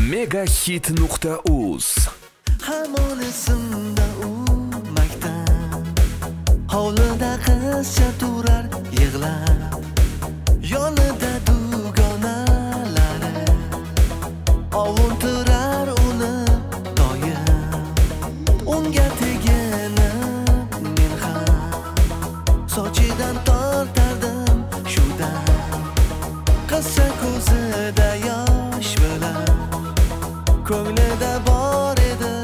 Megahit.uz. Hamon esimda u maktab, hovlida qizcha turar yig'lab, yonida dugonalari ovuntirar uni doim. Unga teginib men ham sochidan tortardim shudan. Qizcha ko'zida yosh bilan, ko'nglida bor edi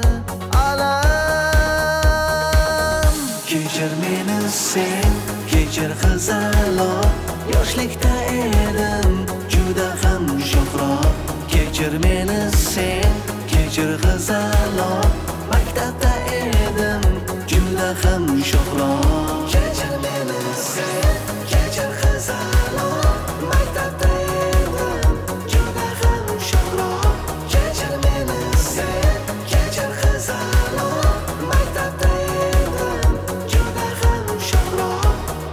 alam. Kechir meni sen, kechir qizaloq, yoshlikda edim juda ham sho'xroq. Kechir meni sen, kechir qizaloq, maktabda edim juda ham sho'xroq. Kechir meni sen, kechir qizaloq, maktabda edim juda ham sho'xroq. Kechir meni sen, kechir qizaloq, maktabda edim juda ham sho'xroq.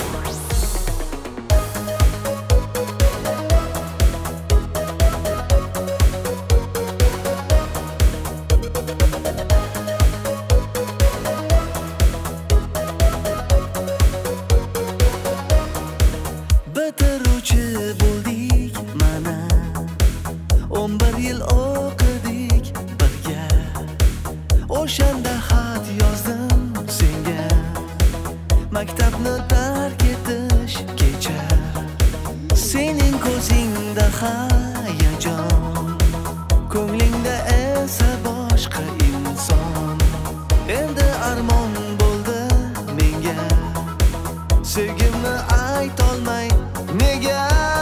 Bitiruvchi bo'ldik mana, 11 yil o'qidik birga. O'shanda xat yozdim senga, maktabni tark etish kecha. Sening ko'zingda hayajon, ko'nglingda esa boshqa inson. Endi armon bo'ldi menga, sevgimni aytolmay nega.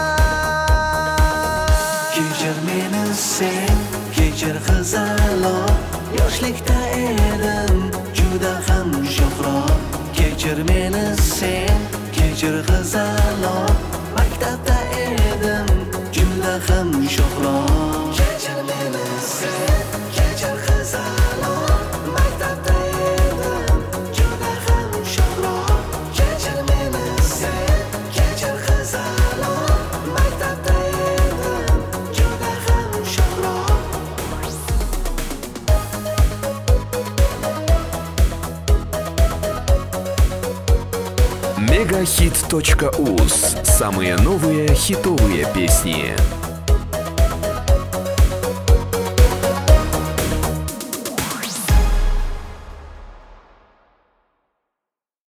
Kechir meni sen, kechir qizaloq, yoshlikda edim juda ham sho'xroq. Kechir meni sen, kechir qizaloq, maktabda edim juda ham sho'xroq. Kechir meni sen, kechir qizaloq, maktabda edim juda ham sho'xroq. Kechir meni sen, kechir qizaloq, maktabda edim juda ham sho'xroq. Megahit.uz. Самые новые хитовые песни.